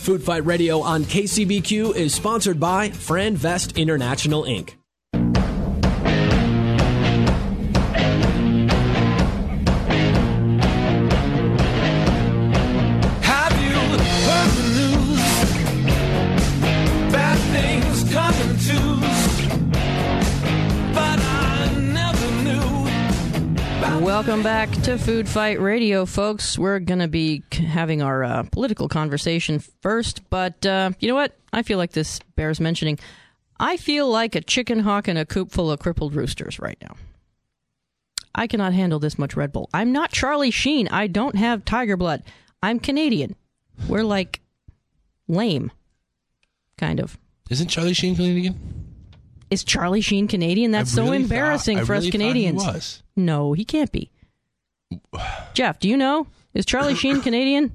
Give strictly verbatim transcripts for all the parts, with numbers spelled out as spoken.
Food Fight Radio on K C B Q is sponsored by Franvest International, Incorporated. Welcome back to Food Fight Radio, folks. We're going to be having our uh, political conversation first, but uh, you know what? I feel like this bears mentioning. I feel like a chicken hawk in a coop full of crippled roosters right now. I cannot handle this much Red Bull. I'm not Charlie Sheen. I don't have tiger blood. I'm Canadian. We're like lame, kind of. Isn't Charlie Sheen Canadian? Is Charlie Sheen Canadian? That's really so embarrassing thought, for really us Canadians. He was. No, he can't be. Jeff, do you know? Is Charlie Sheen Canadian?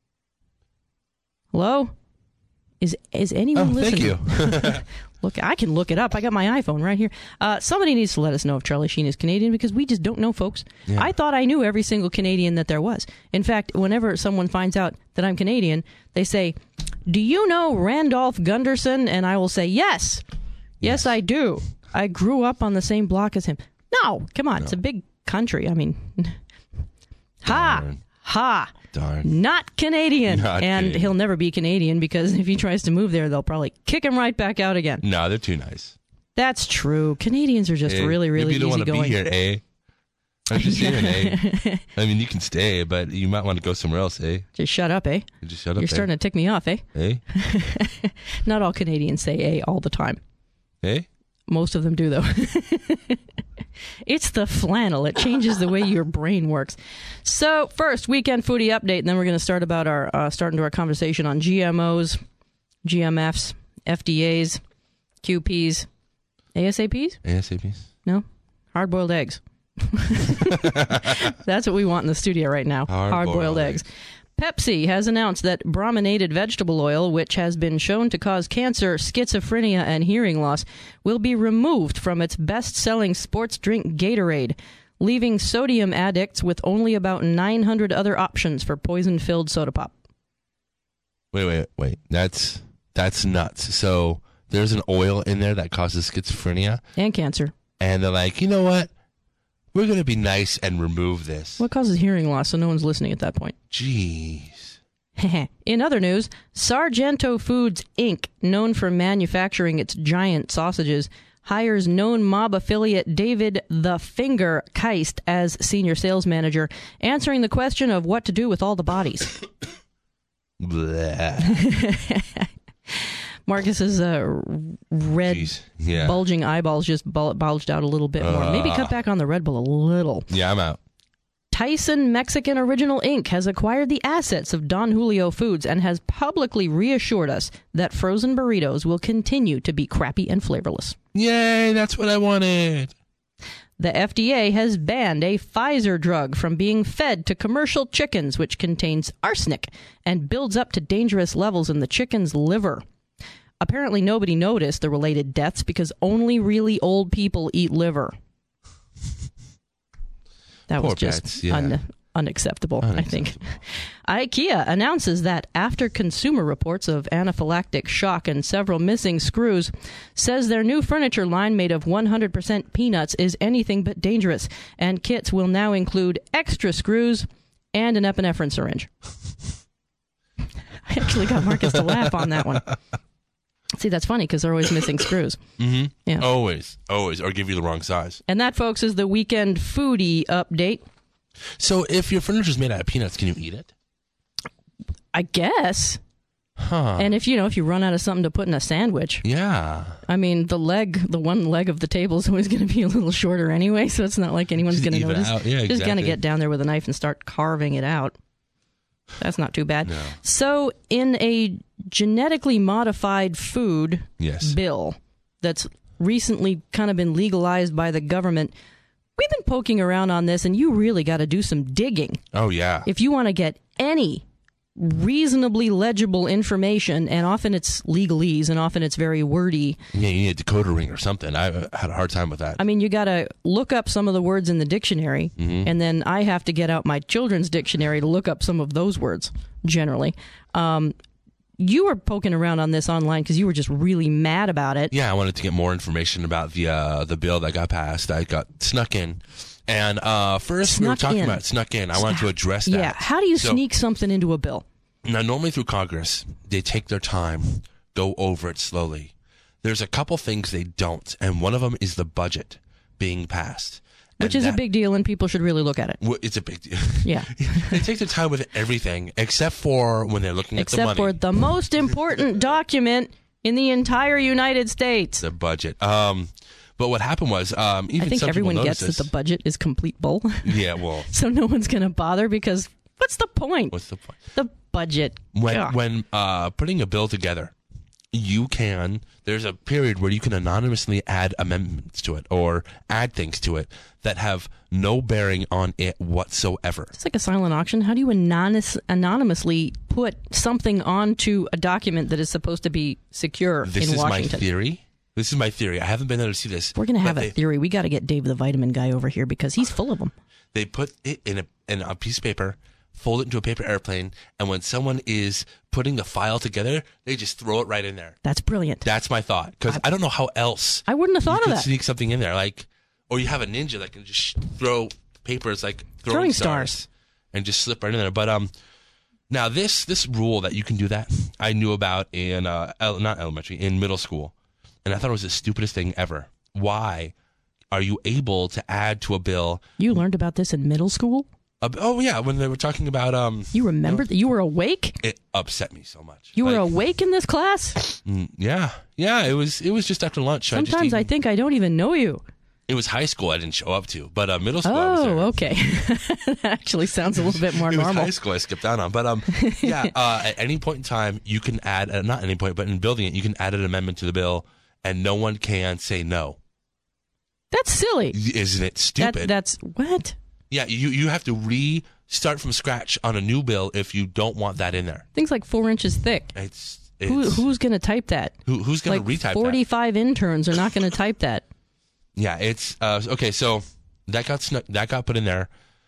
Hello? Is is anyone oh, listening? Thank you. Look, I can look it up. I got my iPhone right here. Uh, somebody needs to let us know if Charlie Sheen is Canadian because we just don't know, folks. Yeah. I thought I knew every single Canadian that there was. In fact, whenever someone finds out that I'm Canadian, they say, "Do you know Randolph Gunderson?" And I will say, "Yes. Yes, I do. I grew up on the same block as him." No, come on. No. It's a big country. I mean, ha, Darn. ha. Darn. Not Canadian. Not and Canadian. He'll never be Canadian because if he tries to move there, they'll probably kick him right back out again. No, they're too nice. That's true. Canadians are just hey, really, really easygoing. Maybe you don't want to be here, eh? I'm just saying, eh? I mean, you can stay, but you might want to go somewhere else, eh? Just shut up, eh? Just shut up, You're eh? starting to tick me off, eh? Eh? Not all Canadians say eh all the time. Eh? Most of them do, though. It's the flannel. It changes the way your brain works. So, first, weekend foodie update, and then we're going to start about our uh, start into our conversation on G M Os, G M Fs, F D As, Q Ps, A S A Ps? A S A Ps? No? Hard-boiled eggs. That's what we want in the studio right now. Hard-boiled, Hard-boiled eggs. eggs. Pepsi has announced that brominated vegetable oil, which has been shown to cause cancer, schizophrenia, and hearing loss, will be removed from its best-selling sports drink Gatorade, leaving sodium addicts with only about nine hundred other options for poison-filled soda pop. Wait, wait, wait. That's that's nuts. So there's an oil in there that causes schizophrenia? And cancer. And they're like, you know what? We're going to be nice and remove this. What causes hearing loss so no one's listening at that point? Jeez. In other news, Sargento Foods, Incorporated, known for manufacturing its giant sausages, hires known mob affiliate David the Finger Keist as senior sales manager, answering the question of what to do with all the bodies. Marcus's uh, red, yeah. bulging eyeballs just bul- bulged out a little bit more. Uh, Maybe cut back on the Red Bull a little. Yeah, I'm out. Tyson Mexican Original Incorporated has acquired the assets of Don Julio Foods and has publicly reassured us that frozen burritos will continue to be crappy and flavorless. Yay, that's what I wanted. The F D A has banned a Pfizer drug from being fed to commercial chickens, which contains arsenic and builds up to dangerous levels in the chicken's liver. Apparently, nobody noticed the related deaths because only really old people eat liver. That Poor was just pets, yeah. un- unacceptable, unacceptable, I think. IKEA announces that after consumer reports of anaphylactic shock and several missing screws, says their new furniture line made of one hundred percent peanuts is anything but dangerous, and kits will now include extra screws and an epinephrine syringe. I actually got Marcus to laugh on that one. See, that's funny because they're always missing screws. Mm-hmm. Yeah. Always, always, or give you the wrong size. And that, folks, is the weekend foodie update. So if your furniture's made out of peanuts, can you eat it? I guess. Huh. And if, you know, if you run out of something to put in a sandwich. Yeah. I mean, the leg, the one leg of the table is always going to be a little shorter anyway, so it's not like anyone's going to notice. Out. Yeah, Just exactly. going to get down there with a knife and start carving it out. That's not too bad. No. So in a genetically modified food yes. bill that's recently kind of been legalized by the government, we've been poking around on this, and you really got to do some digging. Oh, yeah. If you want to get any reasonably legible information, and often it's legalese, and often it's very wordy. Yeah, you need a decoder ring or something. I had a hard time with that. I mean, you got to look up some of the words in the dictionary, mm-hmm. and then I have to get out my children's dictionary to look up some of those words, generally. Um, you were poking around on this online because you were just really mad about it. Yeah, I wanted to get more information about the uh, the bill that got passed. I got snuck in. And uh, first, snuck we were talking in. about snuck in. I wanted to address that. Yeah, how do you so, sneak something into a bill? Now, normally through Congress, they take their time, go over it slowly. There's a couple things they don't, and one of them is the budget being passed. Which and is that, a big deal, and people should really look at it. Well, it's a big deal. Yeah. They take their time with everything, except for when they're looking except at the money. Except for the most important document in the entire United States. The budget. Um, but what happened was, um, even I think some everyone people gets this. that the budget is complete bull. Yeah, well. So no one's going to bother because what's the point? What's the point? The budget. When Ugh. when uh, putting a bill together, you can, there's a period where you can anonymously add amendments to it or add things to it that have no bearing on it whatsoever. It's like a silent auction. How do you anonymous, anonymously put something onto a document that is supposed to be secure This in is Washington? my theory. This is my theory. I haven't been able to see this. We're going to have but a they, theory. We got to get Dave the Vitamin Guy over here because he's full of them. They put it in a, in a piece of paper, fold it into a paper airplane, and when someone is putting the file together, they just throw it right in there. That's brilliant. That's my thought, because I, I don't know how else I wouldn't have thought you of could that. sneak something in there, like, or you have a ninja that can just throw papers like throwing, Throwing stars, stars and just slip right in there. But um, now this this rule that you can do that, I knew about in uh, el- not elementary, in middle school, and I thought it was the stupidest thing ever. Why are you able to add to a bill? You learned about this in middle school? Uh, oh yeah, when they were talking about um, You remember that you were awake? it upset me so much. You were Like, awake in this class? mm, yeah, yeah. It was it was just after lunch. I just Sometimes I eaten- think I don't even know you. it was high school. I didn't show up to, but uh, middle school. I was there. Oh, okay. That actually sounds a little bit more It was normal. high school. I skipped out on, but um, yeah. Uh, at any point in time, you can add uh, not any point, but in building it, you can add an amendment to the bill, and no one can say no. That's silly. Isn't it That, stupid? that's what? yeah, you you have to restart from scratch on a new bill if you don't want that in there. Things like four inches thick. It's, Who, it's who's going to type that? who, who's going Like to retype that? forty-five interns are not going to type that. Yeah, it's uh, okay. So that got snuck, that got put in there,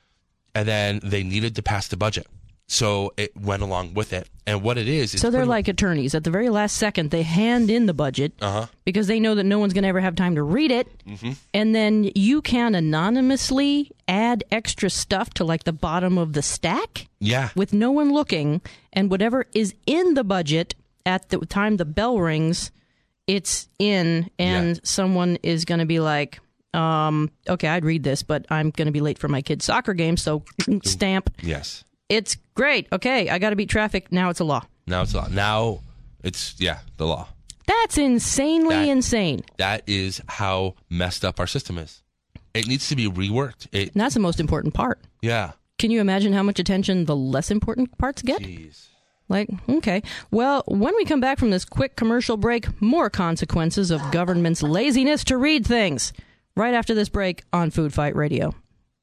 and then they needed to pass the budget, so it went along with it. And what it is, is So they're pretty- like attorneys. At the very last second, they hand in the budget Uh-huh. because they know that no one's going to ever have time to read it. Mm-hmm. And then you can anonymously add extra stuff to like the bottom of the stack yeah, with no one looking. And whatever is in the budget at the time the bell rings, it's in. And Yeah. someone is going to be like, um, okay, I'd read this, but I'm going to be late for my kid's soccer game. So stamp. yes. It's great. Okay, I got to beat traffic. Now it's a law. Now it's law. Now it's yeah, the law. That's insanely That- insane. That is how messed up our system is. It needs to be reworked. It And that's the most important part. yeah. Can you imagine how much attention the less important parts get? Jeez. Like, okay. Well, when we come back from this quick commercial break, more consequences of government's laziness to read things. Right after this break on Food Fight Radio.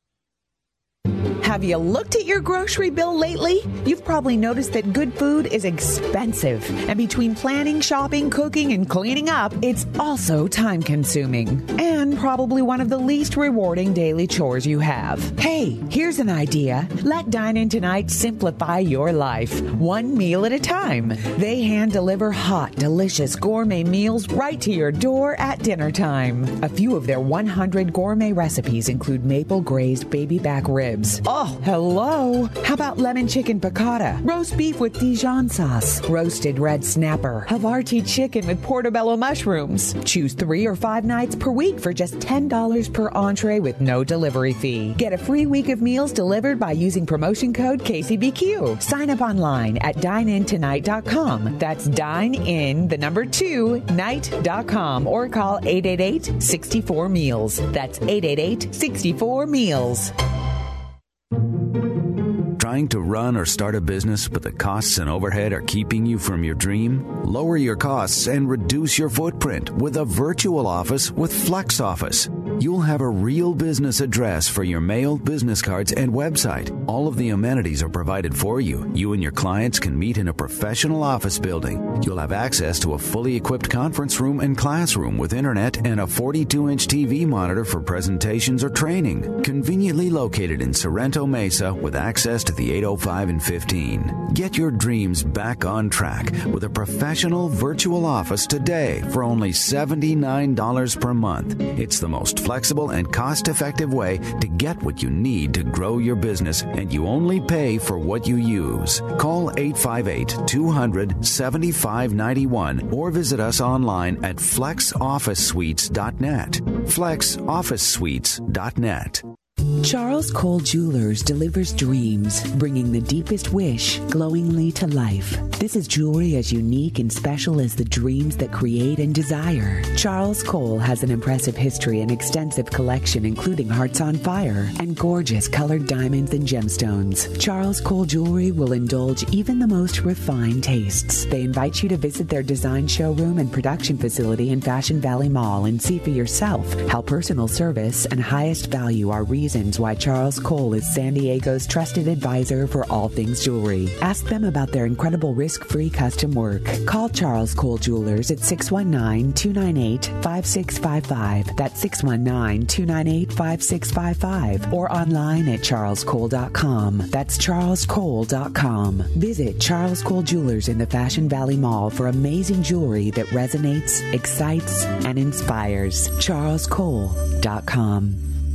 Have you looked at your grocery bill lately? You've probably noticed that good food is expensive. And between planning, shopping, cooking, and cleaning up, it's also time consuming. And probably one of the least rewarding daily chores you have. Hey, here's an idea. Let Dine In Tonight simplify your life, one meal at a time. They hand deliver hot, delicious gourmet meals right to your door at dinner time. A few of their one hundred gourmet recipes include maple glazed baby back ribs. Oh, hello. How about lemon chicken piccata, roast beef with Dijon sauce, roasted red snapper, Havarti chicken with portobello mushrooms. Choose three or five nights per week for just ten dollars per entree with no delivery fee. Get a free week of meals delivered by using promotion code K C B Q. Sign up online at dine in tonight dot com. That's dine in, the number two, night dot com, or call eight eight eight, six four, meals. That's eight eight eight, six four, meals. Trying to run or start a business, but the costs and overhead are keeping you from your dream? Lower your costs and reduce your footprint with a virtual office with FlexOffice. You'll have a real business address for your mail, business cards, and website. All of the amenities are provided for you. You and your clients can meet in a professional office building. You'll have access to a fully equipped conference room and classroom with internet and a forty-two inch T V monitor for presentations or training. Conveniently located in Sorrento Mesa with access to the eight oh five and fifteen. Get your dreams back on track with a professional virtual office today for only seventy-nine dollars per month. It's the most flexible and cost-effective way to get what you need to grow your business, and you only pay for what you use. Call eight five eight, two hundred, seventy-five ninety-one or visit us online at flex office suites dot net. flex office suites dot net. Charles Cole Jewelers delivers dreams, bringing the deepest wish glowingly to life. This is jewelry as unique and special as the dreams that create and desire. Charles Cole has an impressive history and extensive collection, including Hearts on Fire and gorgeous colored diamonds and gemstones. Charles Cole Jewelry will indulge even the most refined tastes. They invite you to visit their design showroom and production facility in Fashion Valley Mall and see for yourself how personal service and highest value are reasons why Charles Cole is San Diego's trusted advisor for all things jewelry. Ask them about their incredible risk-free custom work. Call Charles Cole Jewelers at six one nine, two nine eight, five six five five. That's six one nine, two nine eight, five six five five. Or online at charles cole dot com. That's charles cole dot com. Visit Charles Cole Jewelers in the Fashion Valley Mall for amazing jewelry that resonates, excites, and inspires. charles cole dot com.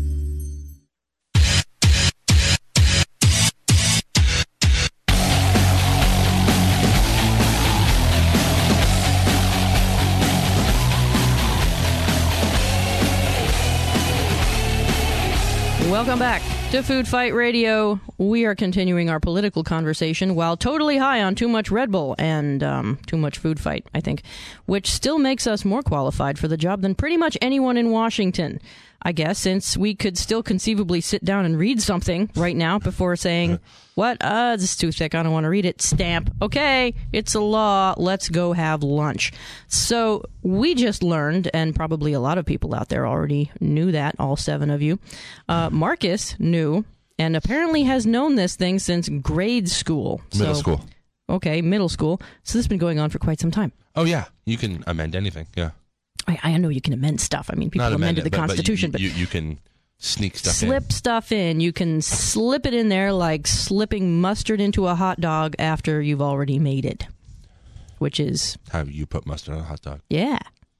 Welcome back to Food Fight Radio. We are continuing our political conversation while totally high on too much Red Bull and um, too much Food Fight, I think, which still makes us more qualified for the job than pretty much anyone in Washington, I guess, since we could still conceivably sit down and read something right now before saying, what? Uh, this is too thick. I don't want to read it. Stamp. Okay, it's a law. Let's go have lunch. So we just learned, and probably a lot of people out there already knew that, all seven of you. Uh, Marcus knew, and apparently has known this thing since grade school. Middle so, school. Okay, middle school. So this has been going on for quite some time. Oh, yeah. You can amend anything. Yeah. I, I know you can amend stuff. I mean, people Not amended amend it, the but, Constitution, but, but you, you, you can sneak stuff slip in. stuff in. You can slip it in there like slipping mustard into a hot dog after you've already made it, which is... How you put mustard on a hot dog. Yeah.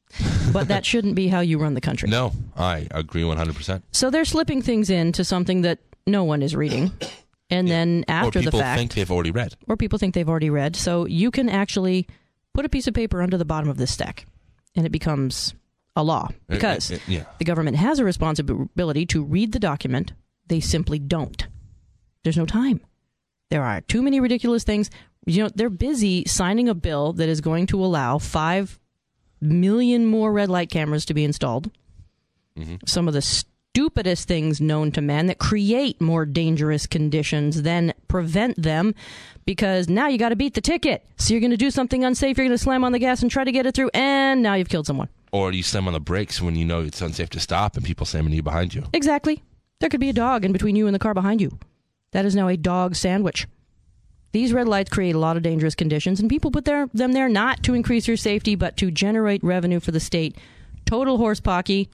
But that shouldn't be how you run the country. No, I agree one hundred percent. So they're slipping things into something that no one is reading. And yeah. then after the fact... Or people think they've already read. Or people think they've already read. So you can actually put a piece of paper under the bottom of this stack, and it becomes a law. Because it, it, yeah. the government has a responsibility to read the document. They simply don't. There's no time. There are too many ridiculous things. You know, they're busy signing a bill that is going to allow five million more red light cameras to be installed. Mm-hmm. Some of the stupidest things known to man that create more dangerous conditions than prevent them, because now you got to beat the ticket. So you're going to do something unsafe. You're going to slam on the gas and try to get it through, and now you've killed someone. Or you slam on the brakes when you know it's unsafe to stop and people slamming you behind you. Exactly. There could be a dog in between you and the car behind you. That is now a dog sandwich. These red lights create a lot of dangerous conditions, and people put their, them there not to increase your safety, but to generate revenue for the state. Total horse pocky.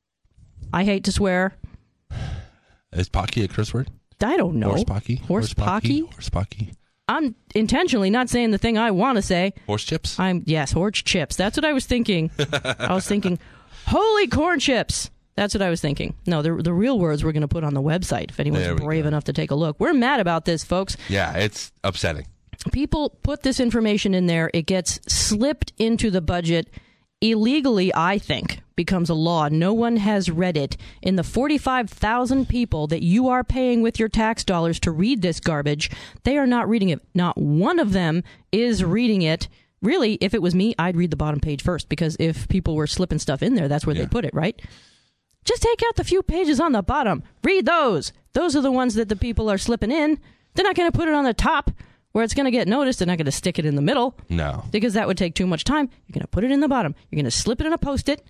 I hate to swear. Is pocky a curse word? I don't know. Horse pocky? Horse, horse pocky? Horse pocky. I'm intentionally not saying the thing I want to say. Horse chips? I'm yes, horse chips. That's what I was thinking. I was thinking, holy corn chips. That's what I was thinking. No, the the real words we're going to put on the website if anyone's brave go. enough to take a look. We're mad about this, folks. Yeah, it's upsetting. People put this information in there. It gets slipped into the budget illegally, I think, becomes a law. No one has read it. In the forty-five thousand people that you are paying with your tax dollars to read this garbage, they are not reading it. Not one of them is reading it. Really, if it was me, I'd read the bottom page first, because if people were slipping stuff in there, that's where yeah. they put it, right? Just take out the few pages on the bottom. Read those. Those are the ones that the people are slipping in. They're not going to put it on the top where it's going to get noticed. They're not going to stick it in the middle. No. Because that would take too much time. You're going to put it in the bottom. You're going to slip it in a Post-it.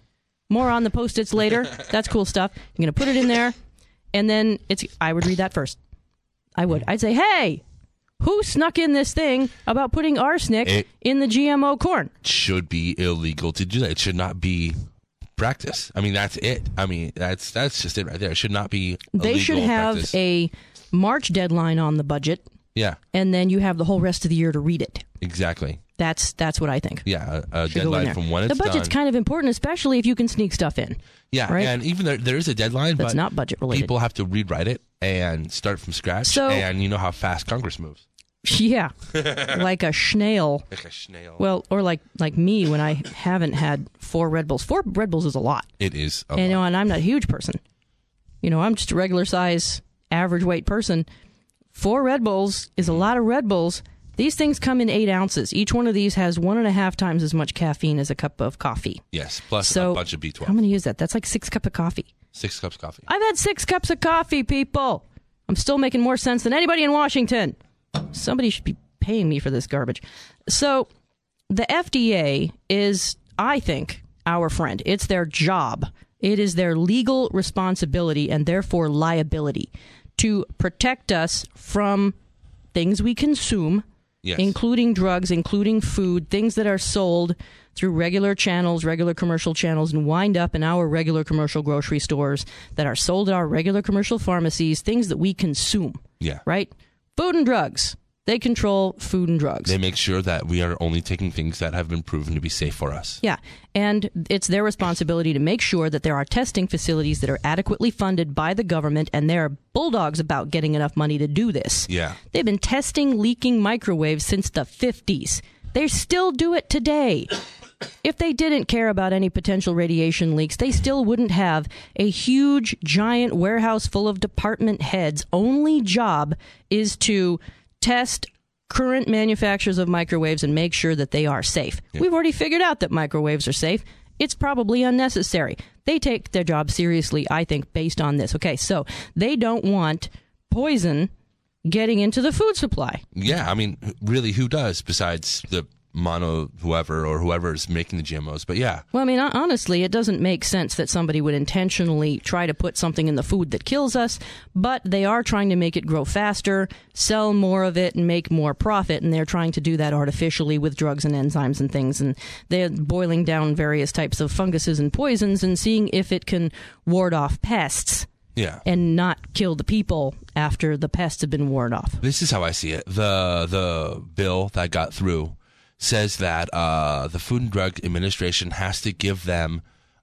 More on the Post-its later. That's cool stuff. You're going to put it in there, and then it's. I would read that first. I would. I'd say, hey, who snuck in this thing about putting arsenic it in the G M O corn? Should be illegal to do that. It should not be practice. I mean, that's it. I mean, that's that's just it right there. It should not be illegal. They should have practice. a March deadline on the budget. Yeah. And then you have the whole rest of the year to read it. Exactly. That's that's what I think. Yeah, a, a deadline from when it's done. The budget's done. kind of important, especially if you can sneak stuff in. Yeah, right? And even though there is a deadline, that's but not budget related. People have to rewrite it and start from scratch. So, and you know how fast Congress moves. Yeah, like a snail. Like a snail. Well, or like like me when I haven't had four Red Bulls. Four Red Bulls is a lot. It is a and, lot. You know, and I'm not a huge person. You know, I'm just a regular size, average weight person. Four Red Bulls is a lot of Red Bulls. These things come in eight ounces. Each one of these has one and a half times as much caffeine as a cup of coffee. Yes, plus so a bunch of B twelve. How many is that? That's like six cups of coffee. Six cups of coffee. I've had six cups of coffee, people. I'm still making more sense than anybody in Washington. Somebody should be paying me for this garbage. So the F D A is, I think, our friend. It's their job. It is their legal responsibility and therefore liability to protect us from things we consume, yes. including drugs, including food, things that are sold through regular channels, regular commercial channels, and wind up in our regular commercial grocery stores, that are sold at our regular commercial pharmacies, things that we consume. Yeah. Right? Food and drugs. They control food and drugs. They make sure that we are only taking things that have been proven to be safe for us. Yeah, and it's their responsibility to make sure that there are testing facilities that are adequately funded by the government, and they're bulldogs about getting enough money to do this. Yeah. They've been testing leaking microwaves since the fifties. They still do it today. If they didn't care about any potential radiation leaks, they still wouldn't have a huge, giant warehouse full of department heads. Only job is to test current manufacturers of microwaves and make sure that they are safe. Yeah. We've already figured out that microwaves are safe. It's probably unnecessary. They take their job seriously, I think, based on this. Okay, so they don't want poison getting into the food supply. Yeah, I mean, really, who does besides the mono whoever or whoever is making the G M Os? But yeah. Well, I mean, honestly, it doesn't make sense that somebody would intentionally try to put something in the food that kills us, but they are trying to make it grow faster, sell more of it, and make more profit, and they're trying to do that artificially with drugs and enzymes and things, and they're boiling down various types of funguses and poisons and seeing if it can ward off pests. Yeah. And not kill the people after the pests have been warded off. This is how I see it. The the bill that got through says that uh, the Food and Drug Administration has to give them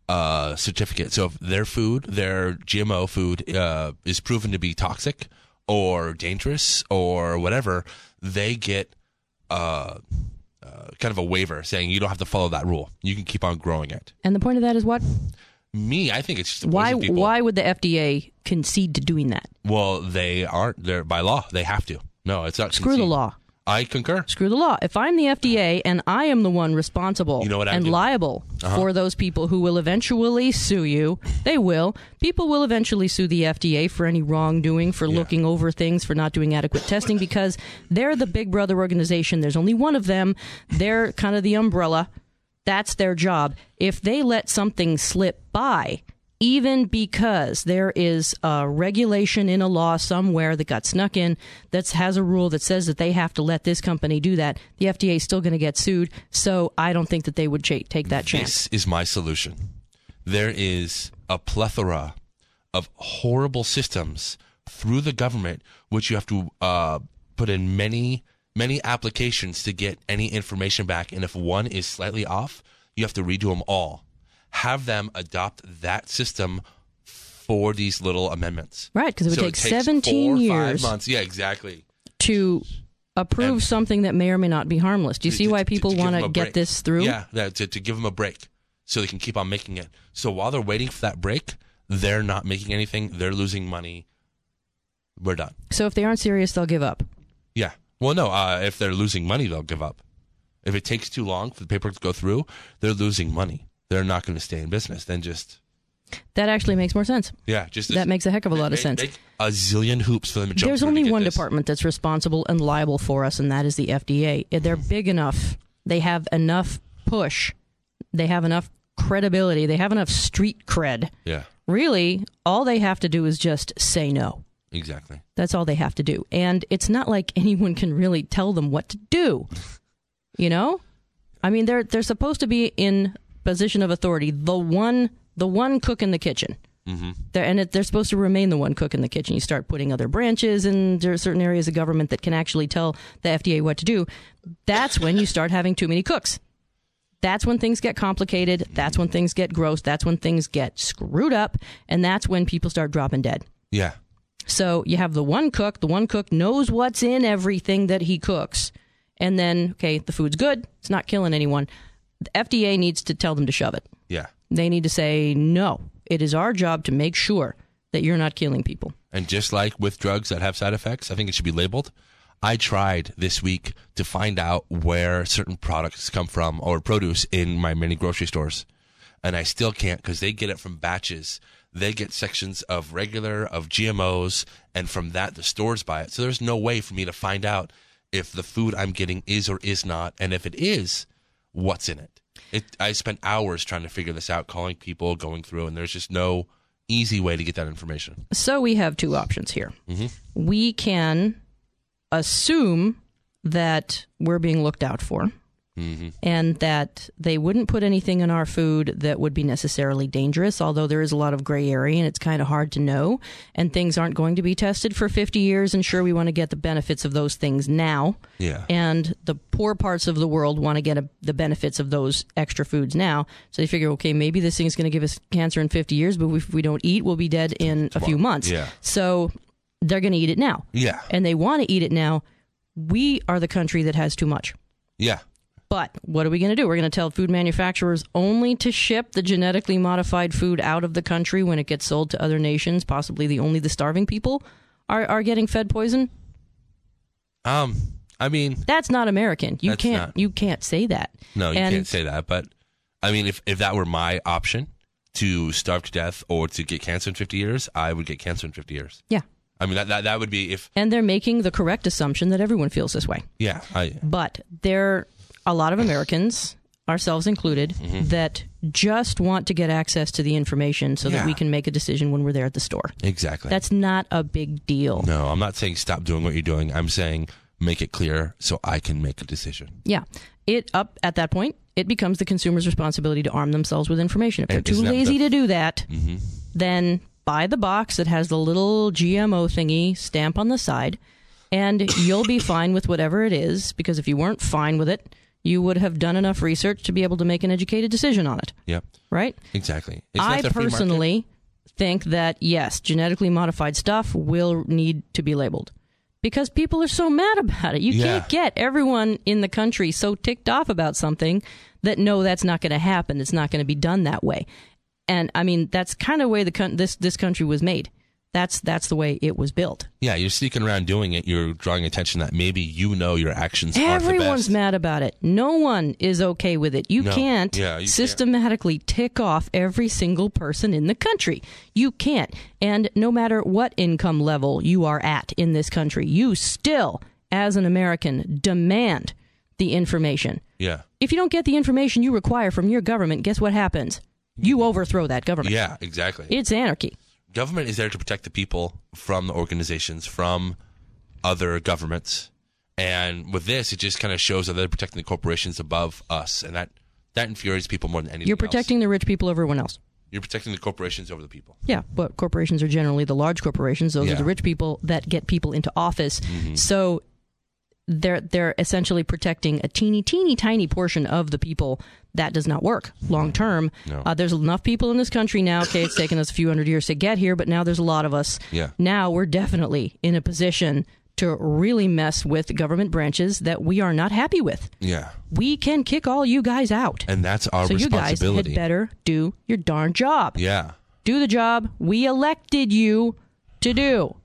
a certificate. So if their food, their G M O food, uh, is proven to be toxic or dangerous or whatever, they get uh, uh, kind of a waiver saying you don't have to follow that rule. You can keep on growing it. And the point of that is what? Me, I think it's just to why. poison people. Why would the F D A concede to doing that? Well, they aren't. They're by law. They have to. No, it's not. Screw concede. the law. I concur. Screw the law. If I'm the F D A and I am the one responsible you know what and do? liable uh-huh. for those people who will eventually sue you, they will. People will eventually sue the F D A for any wrongdoing, for yeah. looking over things, for not doing adequate testing, because they're the big brother organization. There's only one of them. They're kind of the umbrella. That's their job. If they let something slip by, even because there is a regulation in a law somewhere that got snuck in that has a rule that says that they have to let this company do that, the F D A is still going to get sued. So I don't think that they would ch- take that chance. This is my solution. There is a plethora of horrible systems through the government which you have to uh, put in many, many applications to get any information back. And if one is slightly off, you have to redo them all. Have them adopt that system for these little amendments. Right, because it would so take it takes seventeen four, years five months. Yeah, exactly. to approve And something that may or may not be harmless. Do you to, see why to, people to want to get get this through? Yeah, yeah to, to give them a break so they can keep on making it. So while they're waiting for that break, they're not making anything. They're losing money. We're done. So if they aren't serious, they'll give up. Yeah. Well, no, uh, if they're losing money, they'll give up. If it takes too long for the paperwork to go through, they're losing money. They're not going to stay in business. Then just that actually makes more sense. Yeah, just that makes a heck of a lot make, of sense. Make a zillion hoops for them to jump There's through only to get one this. department that's responsible and liable for us, and that is the F D A. They're big enough. They have enough push. They have enough credibility. They have enough street cred. Yeah. Really, all they have to do is just say no. Exactly. That's all they have to do. And it's not like anyone can really tell them what to do. You know? I mean, they're they're supposed to be in position of authority, the one the one cook in the kitchen. Mm-hmm. They're, and it, they're supposed to remain the one cook in the kitchen. You start putting other branches, and there are certain areas of government that can actually tell the F D A what to do. That's when you start having too many cooks. That's when things get complicated. That's when things get gross. That's when things get screwed up. And that's when people start dropping dead. Yeah. So you have the one cook. The one cook knows what's in everything that he cooks. And then, okay, the food's good. It's not killing anyone. The F D A needs to tell them to shove it. Yeah. They need to say, no, it is our job to make sure that you're not killing people. And just like with drugs that have side effects, I think it should be labeled. I tried this week to find out where certain products come from or produce in my many grocery stores. And I still can't because they get it from batches. They get sections of regular, of G M Os, and from that, the stores buy it. So there's no way for me to find out if the food I'm getting is or is not, and if it is, what's in it. It I spent hours trying to figure this out, calling people, going through, and there's just no easy way to get that information. So we have two options here. Mm-hmm. We can assume that we're being looked out for, mm-hmm. and that they wouldn't put anything in our food that would be necessarily dangerous, although there is a lot of gray area and it's kind of hard to know, and things aren't going to be tested for fifty years, and sure, we want to get the benefits of those things now. Yeah. And the poor parts of the world want to get a, the benefits of those extra foods now. So they figure, okay, maybe this thing's going to give us cancer in fifty years, but if we don't eat, we'll be dead in a few months. Yeah. So they're going to eat it now. Yeah. And they want to eat it now. We are the country that has too much. Yeah. But what are we going to do? We're going to tell food manufacturers only to ship the genetically modified food out of the country when it gets sold to other nations. Possibly the only the starving people are, are getting fed poison. Um, I mean, that's not American. You that's can't. Not, you can't say that. No, you and, can't say that. But I mean, if if that were my option to starve to death or to get cancer in fifty years, I would get cancer in fifty years. Yeah. I mean, that, that that would be if... And they're making the correct assumption that everyone feels this way. Yeah. I, but there a lot of Americans, ourselves included, mm-hmm. that just want to get access to the information so yeah. that we can make a decision when we're there at the store. Exactly. That's not a big deal. No, I'm not saying stop doing what you're doing. I'm saying make it clear so I can make a decision. Yeah. It up at that point, it becomes the consumer's responsibility to arm themselves with information. If they're and too lazy the... to do that, mm-hmm. then... buy the box that has the little G M O thingy stamp on the side, and you'll be fine with whatever it is, because if you weren't fine with it, you would have done enough research to be able to make an educated decision on it. Yep. Right? Exactly. Isn't I personally think that, yes, genetically modified stuff will need to be labeled, because people are so mad about it. You yeah. can't get everyone in the country so ticked off about something that, no, that's not going to happen. It's not going to be done that way. And I mean, that's kind of the way the con- this this country was made. That's that's the way it was built. Yeah, you're sneaking around doing it. You're drawing attention that maybe you know your actions aren't the best. Everyone's mad about it. No one is okay with it. You no. can't yeah, you systematically can't. tick off every single person in the country. You can't. And no matter what income level you are at in this country, you still, as an American, demand the information. Yeah. If you don't get the information you require from your government, guess what happens? You overthrow that government. Yeah, exactly. It's anarchy. Government is there to protect the people from the organizations, from other governments. And with this, it just kind of shows that they're protecting the corporations above us. And that, that infuriates people more than anything You're protecting else. the rich people over everyone else. You're protecting the corporations over the people. Yeah, but corporations are generally the large corporations. Those yeah. are the rich people that get people into office. Mm-hmm. So they're they're essentially protecting a teeny, teeny, tiny portion of the people. That does not work long term. No. Uh, there's enough people in this country now. Okay, it's taken us a few hundred years to get here, but now there's a lot of us. Yeah. Now we're definitely in a position to really mess with government branches that we are not happy with. Yeah. We can kick all you guys out. And that's our so responsibility. So you guys had better do your darn job. Yeah. Do the job we elected you to do.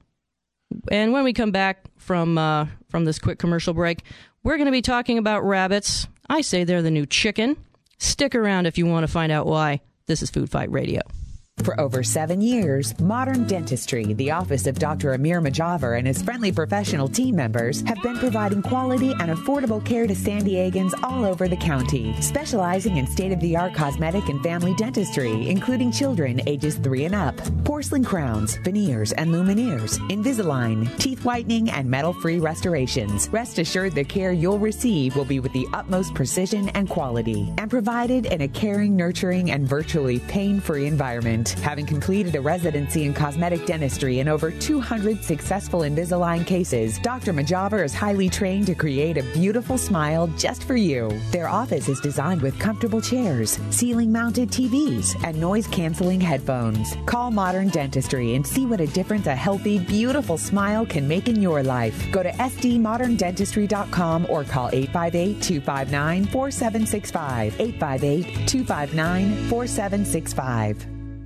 And when we come back from uh, from this quick commercial break, we're going to be talking about rabbits. I say they're the new chicken. Stick around if you want to find out why. This is Food Fight Radio. For over seven years, Modern Dentistry, the office of Doctor Amir Majaver and his friendly professional team members, have been providing quality and affordable care to San Diegans all over the county, specializing in state-of-the-art cosmetic and family dentistry, including children ages three and up, porcelain crowns, veneers and lumineers, Invisalign, teeth whitening, and metal-free restorations. Rest assured the care you'll receive will be with the utmost precision and quality, and provided in a caring, nurturing, and virtually pain-free environment. Having completed a residency in cosmetic dentistry and over two hundred successful Invisalign cases, Doctor Majaver is highly trained to create a beautiful smile just for you. Their office is designed with comfortable chairs, ceiling-mounted T Vs, and noise-canceling headphones. Call Modern Dentistry and see what a difference a healthy, beautiful smile can make in your life. Go to S D modern dentistry dot com or call eight five eight, two five nine, four seven six five, eight five eight, two five nine, four seven six five.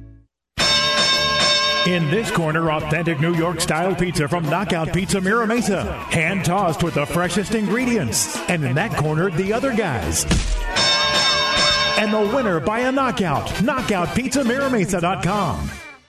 In this corner, authentic New York-style pizza from Knockout Pizza Mira Mesa. Hand-tossed with the freshest ingredients. And in that corner, the other guys. And the winner by a knockout, knockout pizza mira mesa dot com.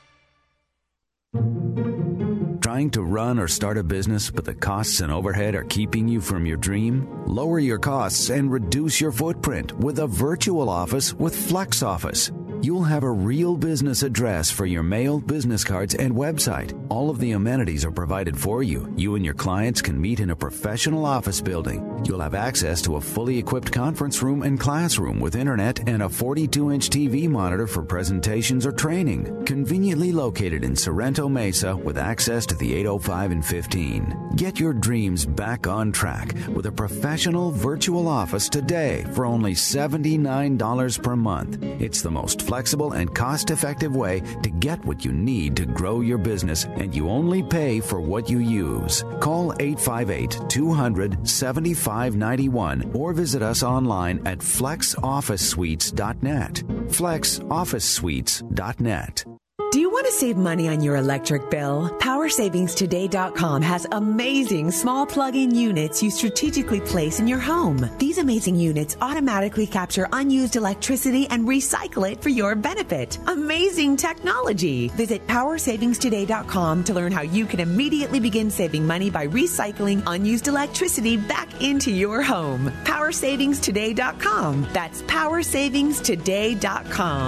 Trying to run or start a business, but the costs and overhead are keeping you from your dream? Lower your costs and reduce your footprint with a virtual office with Flex Office. You'll have a real business address for your mail, business cards, and website. All of the amenities are provided for you. You and your clients can meet in a professional office building. You'll have access to a fully equipped conference room and classroom with internet and a forty-two inch T V monitor for presentations or training. Conveniently located in Sorrento Mesa with access to the eight oh five and fifteen. Get your dreams back on track with a professional virtual office today for only seventy-nine dollars per month. It's the most flexible and cost-effective way to get what you need to grow your business, and you only pay for what you use. Call eight five eight, two hundred, seventy-five ninety-one or visit us online at flex office suites dot net. flex office suites dot net. Do you want to save money on your electric bill? power savings today dot com has amazing small plug-in units you strategically place in your home. These amazing units automatically capture unused electricity and recycle it for your benefit. Amazing technology! Visit power savings today dot com to learn how you can immediately begin saving money by recycling unused electricity back into your home. power savings today dot com. That's power savings today dot com.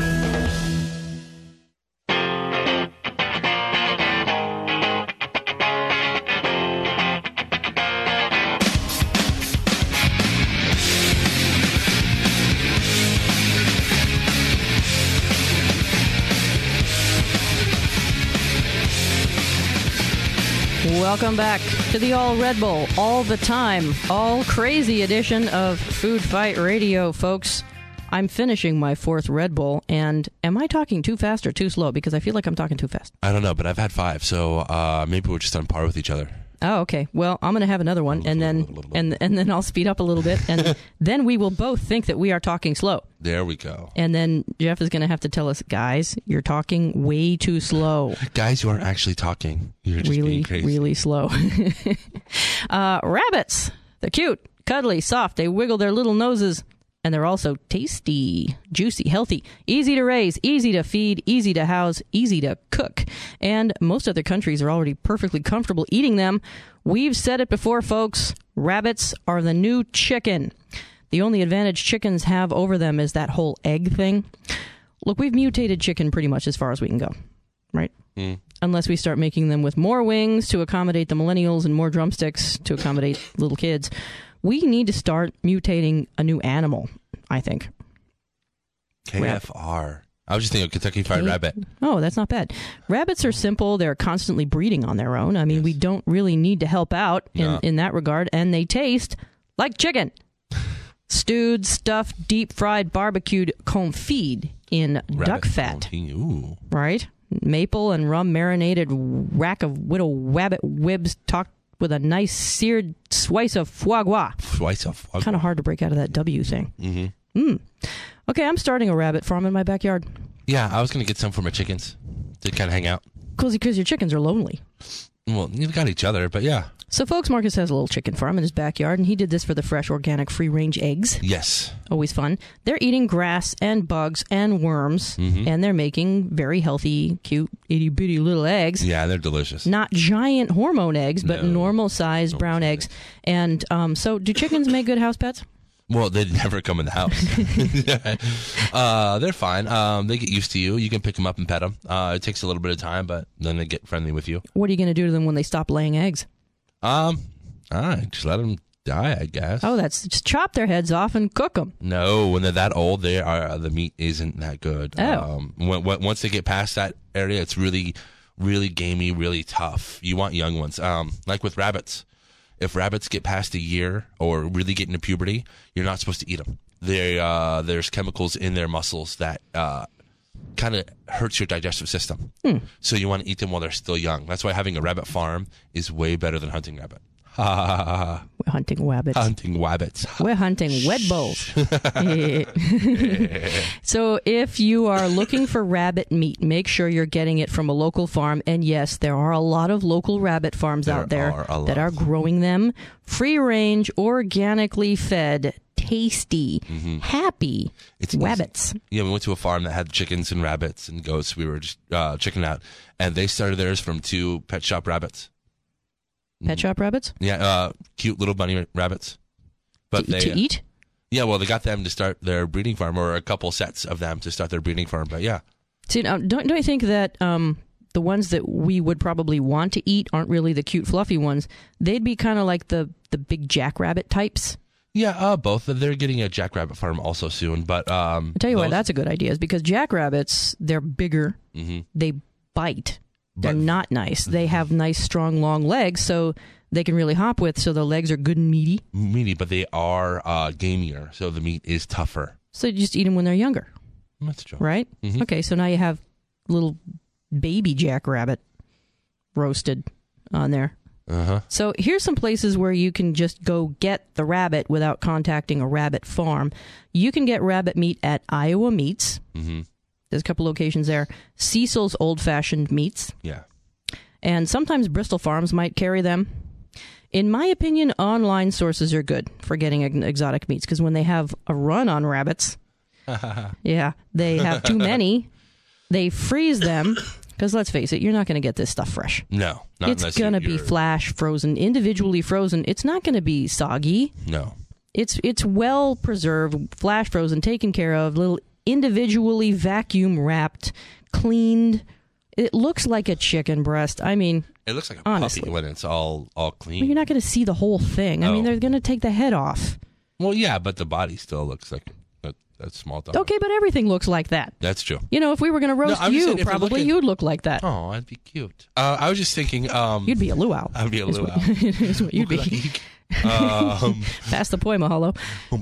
Welcome back to the All Red Bull, all the time, all crazy edition of Food Fight Radio, folks. I'm finishing my fourth Red Bull, and am I talking too fast or too slow? Because I feel like I'm talking too fast. I don't know, but I've had five, so uh, maybe we're just on par with each other. Oh, okay. Well, I'm going to have another one, and then and and then I'll speed up a little bit, and then we will both think that we are talking slow. There we go. And then Jeff is going to have to tell us, guys, you're talking way too slow. Guys, you aren't actually talking. You're just really, being crazy. really slow. uh, rabbits. They're cute, cuddly, soft. They wiggle their little noses. And they're also tasty, juicy, healthy, easy to raise, easy to feed, easy to house, easy to cook. And most other countries are already perfectly comfortable eating them. We've said it before, folks. Rabbits are the new chicken. The only advantage chickens have over them is that whole egg thing. Look, we've mutated chicken pretty much as far as we can go, right? Mm. Unless we start making them with more wings to accommodate the millennials and more drumsticks to accommodate little kids. We need to start mutating a new animal, I think. K F R. I was just thinking of Kentucky Fried K- Rabbit. Oh, that's not bad. Rabbits are simple. They're constantly breeding on their own. I mean, yes. We don't really need to help out in, no. in that regard. And they taste like chicken. Stewed, stuffed, deep-fried, barbecued, confit in Rabbit duck fat. Ooh. Right? Maple and rum marinated rack of widow rabbit ribs topped with a nice seared slice of foie gras. Slice of foie gras. Kind of hard to break out of that W thing. Mm-hmm. Mm. Okay, I'm starting a rabbit farm in my backyard. Yeah, I was going to get some for my chickens to kind of hang out. Because your chickens are lonely. Well, you've got each other, but yeah. So, folks, Marcus has a little chicken farm in his backyard, and he did this for the fresh, organic, free-range eggs. Yes. Always fun. They're eating grass and bugs and worms, mm-hmm. and they're making very healthy, cute, itty-bitty little eggs. Yeah, they're delicious. Not giant hormone eggs, but No. normal-sized Normal brown eggs. eggs. And um, so, do chickens make good house pets? Well, they never come in the house. uh, they're fine. Um, they get used to you. You can pick them up and pet them. Uh, it takes a little bit of time, but then they get friendly with you. What are you going to do to them when they stop laying eggs? Um, all right, just let them die, I guess. Oh, that's just chop their heads off and cook them. No, when they're that old, they are the meat isn't that good. Oh. Um, when, when, once they get past that area, it's really, really gamey, really tough. You want young ones. Um, like with rabbits. If rabbits get past a year or really get into puberty, you're not supposed to eat them. They, uh, there's chemicals in their muscles that uh, kind of hurts your digestive system. Hmm. So you want to eat them while they're still young. That's why having a rabbit farm is way better than hunting rabbit. Ha ha ha ha. We're hunting wabbits. Hunting wabbits. We're hunting wet bulls. So if you are looking for rabbit meat, make sure you're getting it from a local farm. And yes, there are a lot of local rabbit farms There out there are a lot. that are growing them. Free range, organically fed, tasty, happy It's easy. wabbits. Yeah, we went to a farm that had chickens and rabbits and goats. We were just uh, checking out, and they started theirs from two pet shop rabbits. Pet shop rabbits? Yeah, uh, cute little bunny rabbits. But to, they, to eat? Yeah, well, they got them to start their breeding farm, or a couple sets of them to start their breeding farm. But yeah, See, now, don't, don't you think that um, the ones that we would probably want to eat aren't really the cute, fluffy ones? They'd be kind of like the, the big jackrabbit types. yeah, uh, both. They're getting a jackrabbit farm also soon. But um, I'll tell you why those- that's a good idea is because jackrabbits, they're bigger, Mhm. they bite, they're But- not nice. They have nice, strong, long legs, so they can really hop with, so their legs are good and meaty. meaty, but they are uh, gamier, so the meat is tougher. So you just eat them when they're younger, That's true. right? Mhm. Okay, so now you have little baby jackrabbit roasted on there. Uh huh. So here's some places where you can just go get the rabbit without contacting a rabbit farm. You can get rabbit meat at Iowa Meats. Mm-hmm. There's a couple locations there. Cecil's Old Fashioned Meats. Yeah. And sometimes Bristol Farms might carry them. In my opinion, online sources are good for getting ex- exotic meats because when they have a run on rabbits, yeah, they have too many, they freeze them. Because let's face it, you're not going to get this stuff fresh. No, not It's unless going to you- be you're- flash frozen, individually frozen. It's not going to be soggy. No. It's it's well preserved, flash frozen, taken care of, little individually vacuum wrapped, cleaned. It looks like a chicken breast. I mean, It looks like a honestly. puppy when it's all all clean. Well, you're not going to see the whole thing. I mean, Oh. they're going to take the head off. Well, yeah, but the body still looks like a, a small dog. Okay, but everything looks like that. That's true. You know, if we were going to roast I'm just you, saying if you're probably looking- you'd look like that. Oh, I'd be cute. Uh, I was just thinking. Um, You'd be a luau. I'd be a is luau. what- is what you'd be. um, Pass the poi, Mahalo.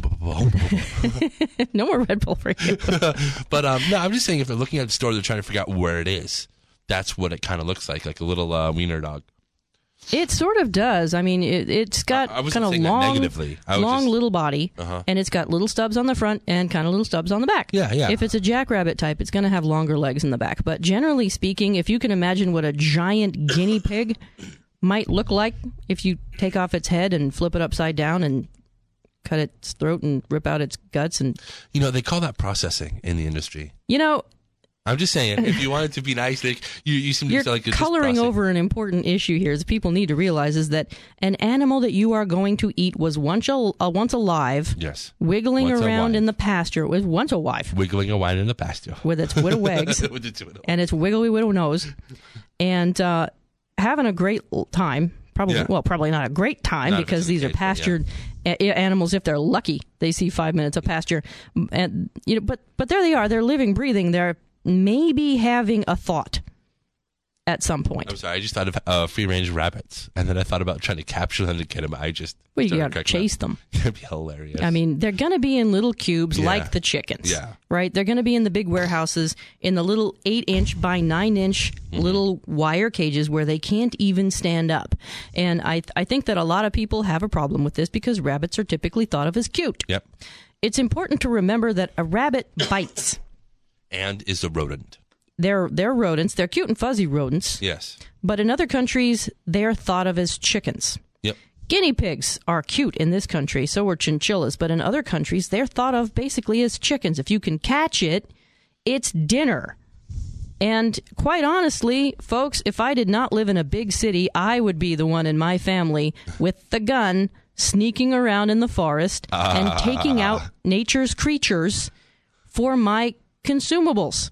No more Red Bull for you. but um, no, I'm just saying if they're looking at the store, they're trying to figure out where it is. That's what it kind of looks like, like a little uh, wiener dog. It sort of does. I mean, it, it's got I- I wasn't kind of saying that long, negatively. I was long just- little body, Uh-huh. and it's got little stubs on the front and kind of little stubs on the back. Yeah, yeah. If it's a jackrabbit type, it's going to have longer legs in the back. But generally speaking, if you can imagine what a giant guinea pig might look like if you take off its head and flip it upside down and cut its throat and rip out its guts, and You know, they call that processing in the industry. you know, I'm just saying, if you wanted to be nice, they, you you seem you're to like it's just coloring processing. over an important issue here. Is people need to realize is that an animal that you are going to eat was once al- uh, once alive, Yes, wiggling Once around alive. in the pasture. It was once alive wiggling a wine in the pasture with its widow legs With its widow. and its wiggly widow nose, and uh, having a great l- time. Probably, Yeah. well, probably not a great time Not if because it's these a are cage, but pastured a- animals. If they're lucky, they see five minutes of pasture, and you know. But but there they are. They're living, breathing. They're maybe having a thought at some point. I'm sorry, I just thought of uh, free range rabbits, and then I thought about trying to capture them to get them. I just Well, you started got to cracking up. chase them. That'd be hilarious. I mean, they're going to be in little cubes Yeah. like the chickens. Yeah. Right? They're going to be in the big warehouses in the little eight inch by nine inch Mm-hmm. little wire cages where they can't even stand up. And I, I think that a lot of people have a problem with this because rabbits are typically thought of as cute. Yep, It's important to remember that a rabbit bites. and is a rodent. they're they're rodents. They're cute and fuzzy rodents. Yes. But in other countries, they're thought of as chickens. Yep. Guinea pigs are cute in this country, so are chinchillas. But in other countries, they're thought of basically as chickens. If you can catch it, it's dinner. And quite honestly, folks, if I did not live in a big city, I would be the one in my family with the gun sneaking around in the forest uh. and taking out nature's creatures for my consumables.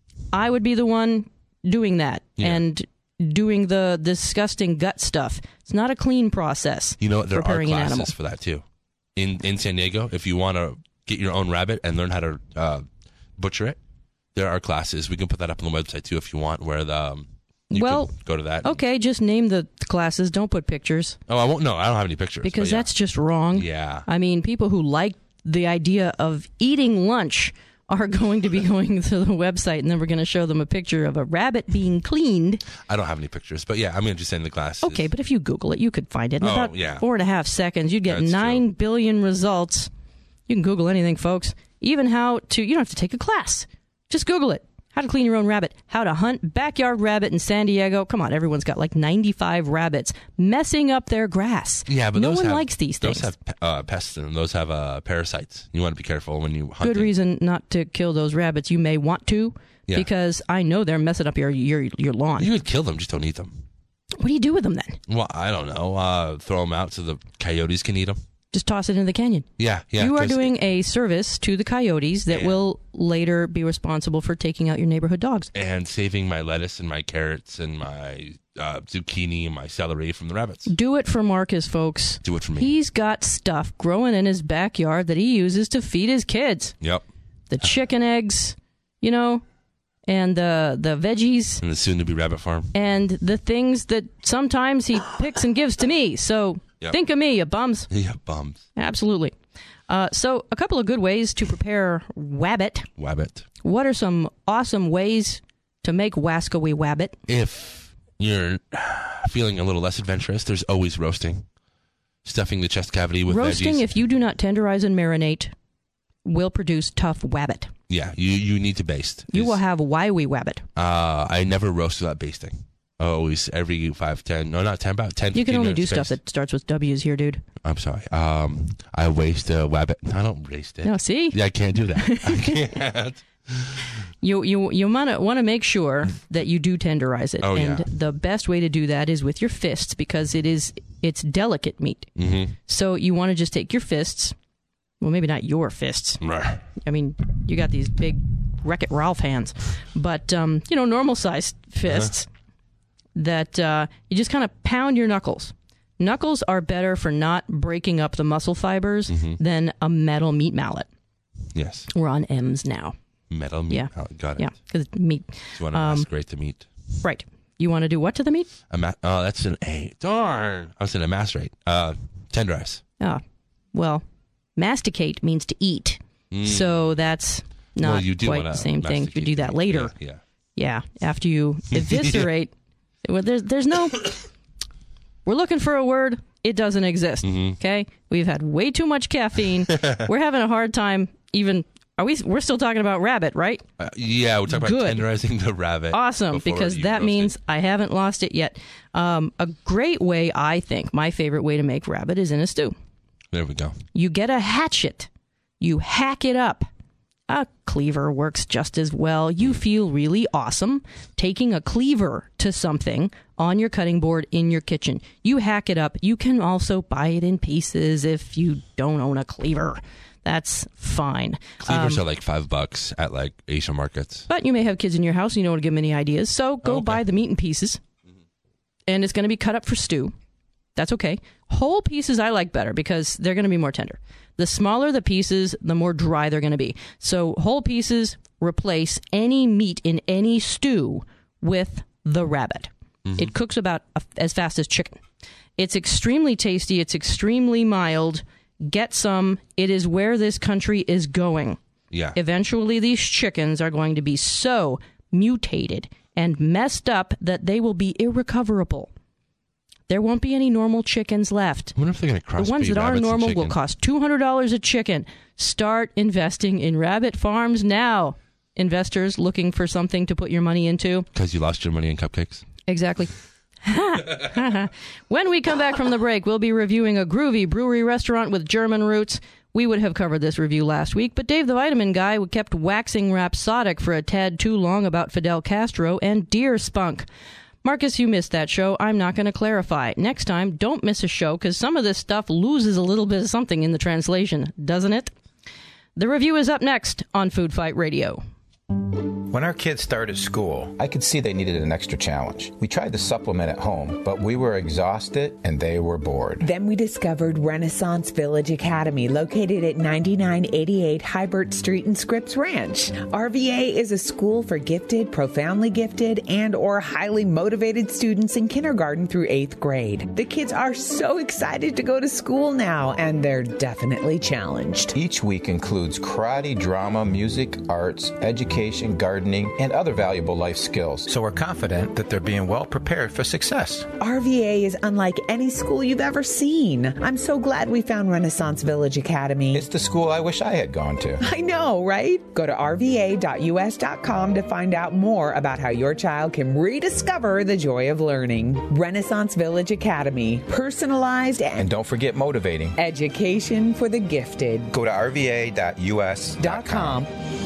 I would be the one doing that yeah. and doing the disgusting gut stuff. It's not a clean process. You know, there are preparing an animal. classes for that too. In in San Diego, if you want to get your own rabbit and learn how to uh, butcher it, there are classes. We can put that up on the website too if you want. Where the um, you well, can go to that. Okay, just name the classes. Don't put pictures. Oh, I won't. No, I don't have any pictures because yeah. that's just wrong. Yeah. I mean, people who like the idea of eating lunch are going to be going to the website, and then we're going to show them a picture of a rabbit being cleaned. I don't have any pictures, but yeah, I'm going to just send the class. Okay, but if you Google it, you could find it in oh, about yeah. four and a half seconds. You'd get That's nine true. billion results. You can Google anything, folks. Even how to, you don't have to take a class. Just Google it. How to clean your own rabbit. How to hunt backyard rabbit in San Diego. Come on, everyone's got like ninety-five rabbits messing up their grass. Yeah, but no those one have, likes these things. Those have uh, pests in them. Those have uh, parasites. You want to be careful when you hunt. Good reason not to kill those rabbits. You may want to, yeah. because I know they're messing up your your your lawn. You would kill them, just don't eat them. What do you do with them then? Well, I don't know. Uh, throw them out so the coyotes can eat them. Just toss it in the canyon. Yeah, yeah. You are doing a service to the coyotes that and, will later be responsible for taking out your neighborhood dogs. And saving my lettuce and my carrots and my uh, zucchini and my celery from the rabbits. Do it for Marcus, folks. Do it for me. He's got stuff growing in his backyard that he uses to feed his kids. Yep. The chicken eggs, you know, and the the veggies. And the soon-to-be rabbit farm. And the things that sometimes he picks and gives to me. So... Yep. Think of me, you bums. Yeah, bums. Absolutely. Uh, so, a couple of good ways to prepare wabbit. Wabbit. What are some awesome ways to make wascoey wabbit? If you're feeling a little less adventurous, there's always roasting. Stuffing the chest cavity with roasting, veggies. If you do not tenderize and marinate, will produce tough wabbit. Yeah, you, you need to baste. You will have wiwy wabbit. Uh, I never roast without basting. Always, every five, ten, no, not ten, about ten. You can only do space. stuff that starts with W's here, dude. I'm sorry. Um, I waste a wabbit. I don't waste it. No, see? Yeah, I can't do that. I can't. You you you want to want to make sure that you do tenderize it, oh, and yeah. the best way to do that is with your fists because it is it's delicate meat. Mm-hmm. So you want to just take your fists. Well, maybe not your fists. Right. I mean, you got these big Wreck-It Ralph hands, but um, you know, normal sized fists. Uh-huh. That uh, you just kind of pound your knuckles. Knuckles are better for not breaking up the muscle fibers mm-hmm. than a metal meat mallet. Yes. We're on M's now. Metal meat yeah. mallet. Got it. Yeah, because meat. So you want to um, macerate the meat. Right. You want to do what to the meat? A ma- oh, that's an A. Darn. I was saying a macerate. Uh, tenderize. Ah, well, masticate means to eat. Mm. So that's not well, you do quite the same thing. If you do that later. Yeah. Yeah. yeah after you eviscerate. Well, there's, there's no... We're looking for a word. It doesn't exist. Mm-hmm. Okay? We've had way too much caffeine. We're having a hard time even... Are we? We're still talking about rabbit, right? Uh, yeah, we're talking Good. about tenderizing the rabbit. Awesome, because that means it. I haven't lost it yet. Um, a great way, I think, my favorite way to make rabbit is in a stew. There we go. You get a hatchet. You hack it up. A cleaver works just as well. You feel really awesome taking a cleaver to something on your cutting board in your kitchen. You hack it up. You can also buy it in pieces if you don't own a cleaver. That's fine. Cleavers um, are like five bucks at like Asian markets. But you may have kids in your house and you don't want to give them any ideas. So go oh, okay. buy the meat in pieces. Mm-hmm. And it's going to be cut up for stew. That's okay. Whole pieces I like better because they're going to be more tender. The smaller the pieces, the more dry they're going to be. So whole pieces replace any meat in any stew with the rabbit. Mm-hmm. It cooks about as fast as chicken. It's extremely tasty. It's extremely mild. Get some. It is where this country is going. Yeah. Eventually, these chickens are going to be so mutated and messed up that they will be irrecoverable. There won't be any normal chickens left. I wonder if they're going to crossbreed The ones that are normal will chicken. cost two hundred dollars a chicken. Start investing in rabbit farms now. investors looking for something to put your money into. Because you lost your money in cupcakes. Exactly. When we come back from the break, we'll be reviewing a groovy brewery restaurant with German roots. We would have covered this review last week, but Dave the Vitamin Guy kept waxing rhapsodic for a tad too long about Fidel Castro and deer spunk. Marcus, you missed that show. I'm not going to clarify. Next time, don't miss a show, because some of this stuff loses a little bit of something in the translation, doesn't it? The review is up next on Food Fight Radio. When our kids started school, I could see they needed an extra challenge. We tried to supplement at home, but we were exhausted and they were bored. Then we discovered Renaissance Village Academy, located at ninety-nine eighty-eight Hybert Street in Scripps Ranch. R V A is a school for gifted, profoundly gifted, and or highly motivated students in kindergarten through eighth grade. The kids are so excited to go to school now, and they're definitely challenged. Each week includes karate, drama, music, arts, education, gardening, and other valuable life skills. So we're confident that they're being well prepared for success. R V A is unlike any school you've ever seen. I'm so glad we found Renaissance Village Academy. It's the school I wish I had gone to. I know, right? Go to R V A dot U S dot com to find out more about how your child can rediscover the joy of learning. Renaissance Village Academy. Personalized and, and don't forget motivating. Education for the gifted. Go to R V A dot U S dot com.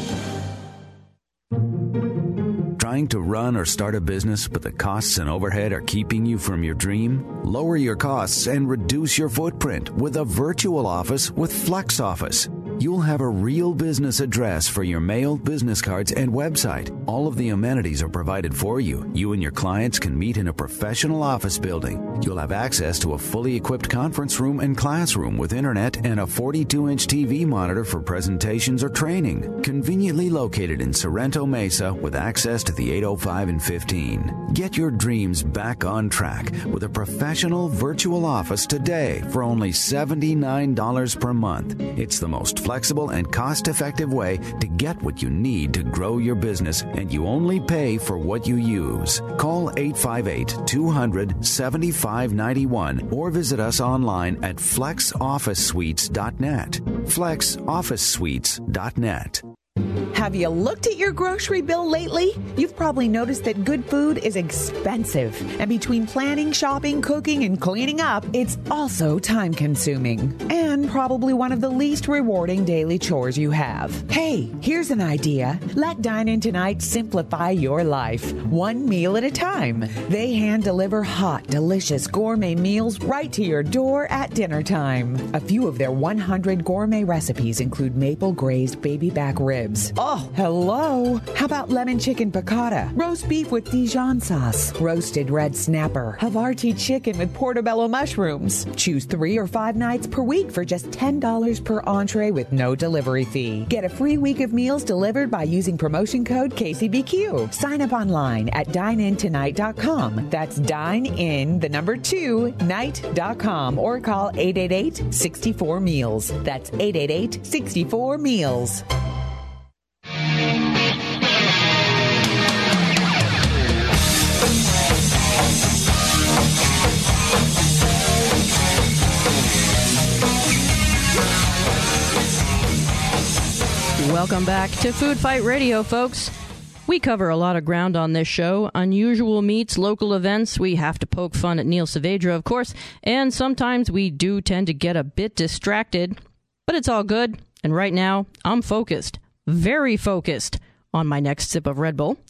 Trying to run or start a business, but the costs and overhead are keeping you from your dream? Lower your costs and reduce your footprint with a virtual office with Flex Office. You'll have a real business address for your mail, business cards, and website. All of the amenities are provided for you. You and your clients can meet in a professional office building. You'll have access to a fully equipped conference room and classroom with internet and a forty-two inch T V monitor for presentations or training. Conveniently located in Sorrento Mesa with access to the eight oh five and fifteen. Get your dreams back on track with a professional virtual office today for only seventy-nine dollars per month. It's the most flexible and cost-effective way to get what you need to grow your business, and you only pay for what you use. Call eight five eight, two hundred, seventy-five ninety-one or visit us online at flex office suites dot net. flex office suites dot net. Have you looked at your grocery bill lately? You've probably noticed that good food is expensive. And between planning, shopping, cooking, and cleaning up, it's also time-consuming. And probably one of the least rewarding daily chores you have. Hey, here's an idea. Let Dine In Tonight simplify your life, one meal at a time. They hand-deliver hot, delicious gourmet meals right to your door at dinner time. A few of their one hundred gourmet recipes include maple-glazed baby back ribs. Oh, hello. How about lemon chicken piccata, roast beef with Dijon sauce, roasted red snapper, Havarti chicken with portobello mushrooms. Choose three or five nights per week for just ten dollars per entree with no delivery fee. Get a free week of meals delivered by using promotion code K C B Q. Sign up online at dine in tonight dot com. That's dine in, the number two, night dot com, or call eight eight eight, six four, meals. That's eight eight eight, six four, meals. Welcome back to Food Fight Radio, folks. We cover a lot of ground on this show. Unusual meats, local events. We have to poke fun at Neil Saavedra, of course. And sometimes we do tend to get a bit distracted. But it's all good. And right now, I'm focused. Very focused on my next sip of Red Bull.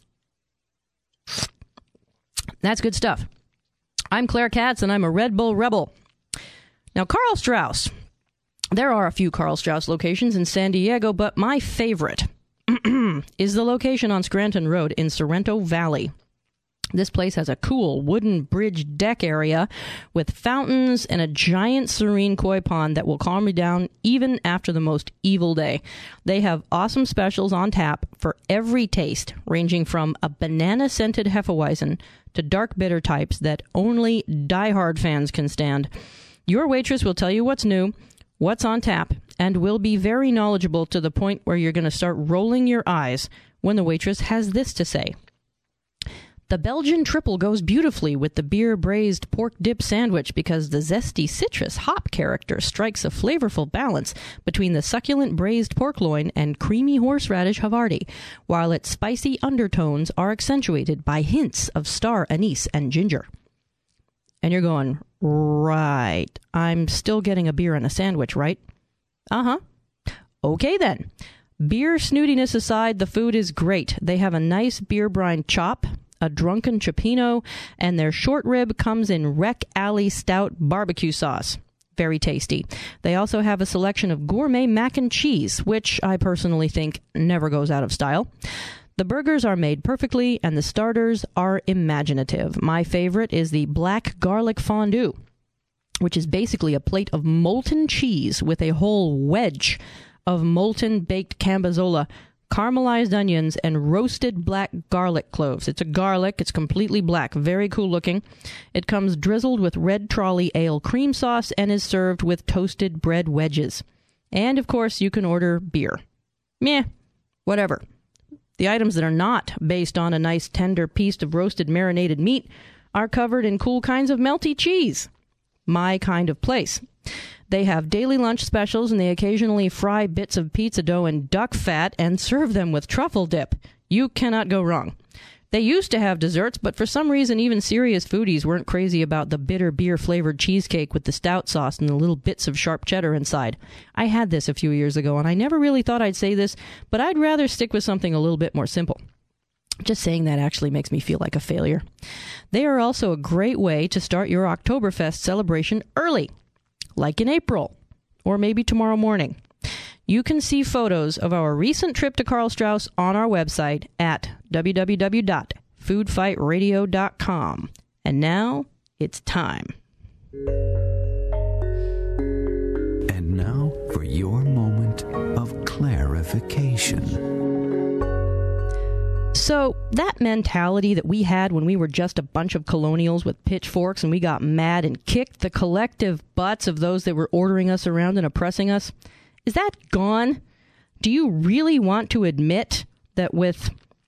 That's good stuff. I'm Claire Katz, and I'm a Red Bull rebel. Now, Karl Strauss. There are a few Karl Strauss locations in San Diego, but my favorite is the location on Scranton Road in Sorrento Valley. This place has a cool wooden bridge deck area with fountains and a giant serene koi pond that will calm you down even after the most evil day. They have awesome specials on tap for every taste, ranging from a banana-scented Hefeweizen to dark bitter types that only diehard fans can stand. Your waitress will tell you what's new, what's on tap, and will be very knowledgeable to the point where you're going to start rolling your eyes when the waitress has this to say. The Belgian triple goes beautifully with the beer braised pork dip sandwich because the zesty citrus hop character strikes a flavorful balance between the succulent braised pork loin and creamy horseradish Havarti, while its spicy undertones are accentuated by hints of star anise and ginger. And you're going, right, I'm still getting a beer and a sandwich, right? Uh-huh. Okay, then. Beer snootiness aside, the food is great. They have a nice beer brine chop, a drunken cioppino, and their short rib comes in Wreck Alley Stout barbecue sauce. Very tasty. They also have a selection of gourmet mac and cheese, which I personally think never goes out of style. The burgers are made perfectly, and the starters are imaginative. My favorite is the black garlic fondue, which is basically a plate of molten cheese with a whole wedge of molten baked cambazola, caramelized onions, and roasted black garlic cloves. It's a garlic. It's completely black. Very cool looking. It comes drizzled with red trolley ale cream sauce and is served with toasted bread wedges. And, of course, you can order beer. Meh. Whatever. The items that are not based on a nice tender piece of roasted marinated meat are covered in cool kinds of melty cheese. My kind of place. They have daily lunch specials, and they occasionally fry bits of pizza dough in duck fat and serve them with truffle dip. You cannot go wrong. They used to have desserts, but for some reason even serious foodies weren't crazy about the bitter beer-flavored cheesecake with the stout sauce and the little bits of sharp cheddar inside. I had this a few years ago, and I never really thought I'd say this, but I'd rather stick with something a little bit more simple. Just saying that actually makes me feel like a failure. They are also a great way to start your Oktoberfest celebration early, like in April, or maybe tomorrow morning. You can see photos of our recent trip to Karl Strauss on our website at w w w dot food fight radio dot com. And now it's time. And now for your moment of clarification. So that mentality that we had when we were just a bunch of colonials with pitchforks and we got mad and kicked the collective butts of those that were ordering us around and oppressing us, is that gone? Do you really want to admit that with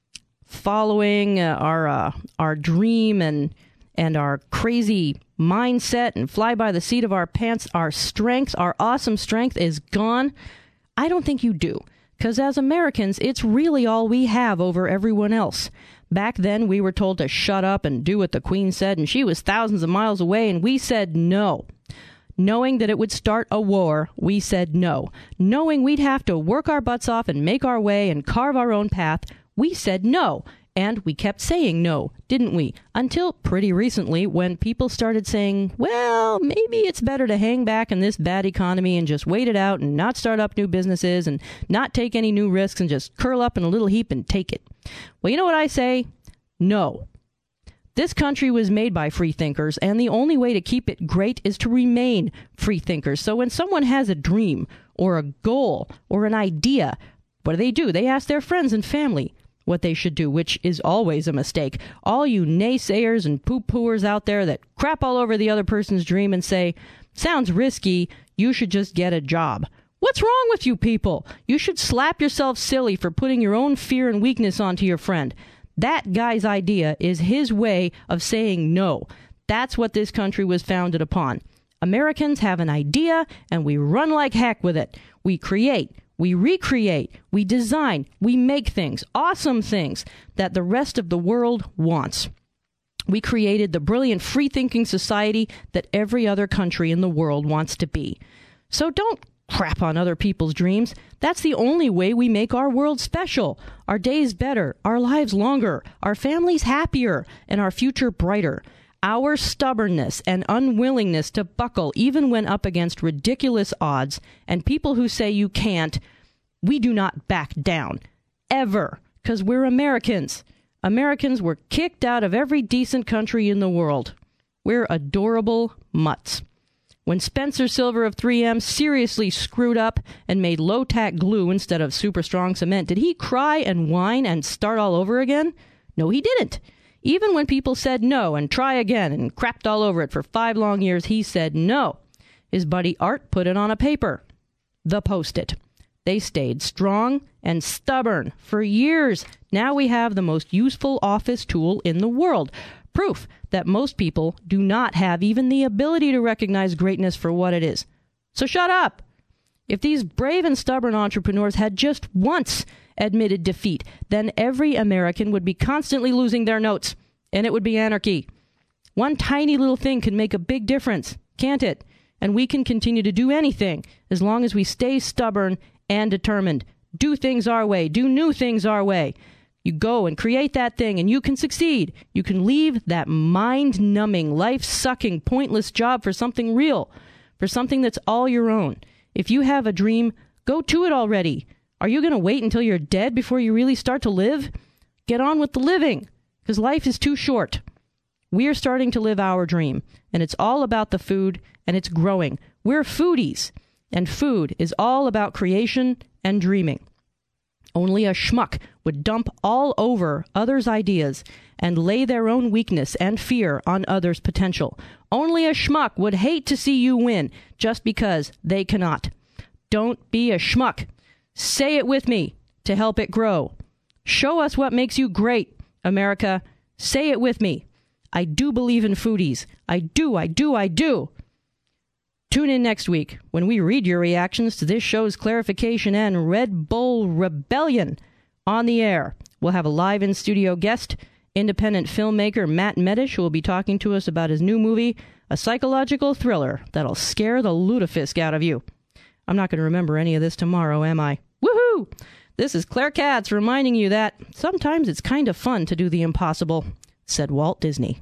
following uh, our uh, our dream and and our crazy mindset and fly by the seat of our pants, our strength, our awesome strength is gone? I don't think you do. Because as Americans, it's really all we have over everyone else. Back then, we were told to shut up and do what the Queen said, and she was thousands of miles away, and we said no. Knowing that it would start a war, we said no. Knowing we'd have to work our butts off and make our way and carve our own path, we said no. And we kept saying no, didn't we? Until pretty recently when people started saying, well, maybe it's better to hang back in this bad economy and just wait it out and not start up new businesses and not take any new risks and just curl up in a little heap and take it. Well, you know what I say? No. This country was made by free thinkers, and the only way to keep it great is to remain free thinkers. So when someone has a dream or a goal or an idea, what do they do? They ask their friends and family what they should do, which is always a mistake. All you naysayers and poo-pooers out there that crap all over the other person's dream and say, sounds risky, you should just get a job. What's wrong with you people? You should slap yourself silly for putting your own fear and weakness onto your friend. That guy's idea is his way of saying no. That's what this country was founded upon. Americans have an idea, and we run like heck with it. We create, we recreate, we design, we make things, awesome things that the rest of the world wants. We created the brilliant free-thinking society that every other country in the world wants to be. So don't crap on other people's dreams. That's the only way we make our world special, our days better, our lives longer, our families happier, and our future brighter. Our stubbornness and unwillingness to buckle even when up against ridiculous odds and people who say you can't, we do not back down. Ever. Because we're Americans. Americans were kicked out of every decent country in the world. We're adorable mutts. When Spencer Silver of three M seriously screwed up and made low-tack glue instead of super-strong cement, did he cry and whine and start all over again? No, he didn't. Even when people said no and try again and crapped all over it for five long years, he said no. His buddy Art put it on a paper. The Post-it. They stayed strong and stubborn for years. Now we have the most useful office tool in the world. Proof that most people do not have even the ability to recognize greatness for what it is. So shut up. If these brave and stubborn entrepreneurs had just once admitted defeat, then every American would be constantly losing their notes, and it would be anarchy. One tiny little thing can make a big difference, can't it? And we can continue to do anything as long as we stay stubborn and determined. Do things our way. Do new things our way. You go and create that thing, and you can succeed. You can leave that mind-numbing, life-sucking, pointless job for something real, for something that's all your own. If you have a dream, go to it already. Are you going to wait until you're dead before you really start to live? Get on with the living, because life is too short. We're starting to live our dream, and it's all about the food, and it's growing. We're foodies, and food is all about creation and dreaming. Only a schmuck would dump all over others' ideas and lay their own weakness and fear on others' potential. Only a schmuck would hate to see you win just because they cannot. Don't be a schmuck. Say it with me to help it grow. Show us what makes you great, America. Say it with me. I do believe in foodies. I do, I do, I do. Tune in next week when we read your reactions to this show's clarification and Red Bull Rebellion on the air. We'll have a live in-studio guest, independent filmmaker Matt Medish, who will be talking to us about his new movie, a psychological thriller that'll scare the lutefisk out of you. I'm not going to remember any of this tomorrow, am I? Woohoo! This is Claire Katz reminding you that sometimes it's kind of fun to do the impossible, said Walt Disney.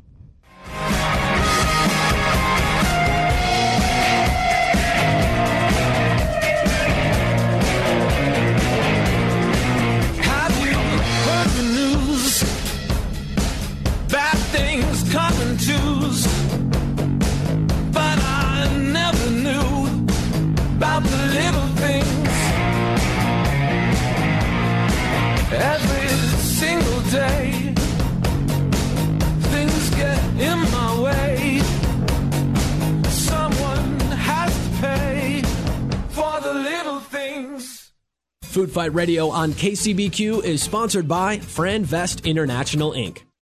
Coming twos, but I never knew about the little things. Every single day, things get in my way. Someone has to pay for the little things. Food Fight Radio on K C B Q is sponsored by Fran Vest International, Incorporated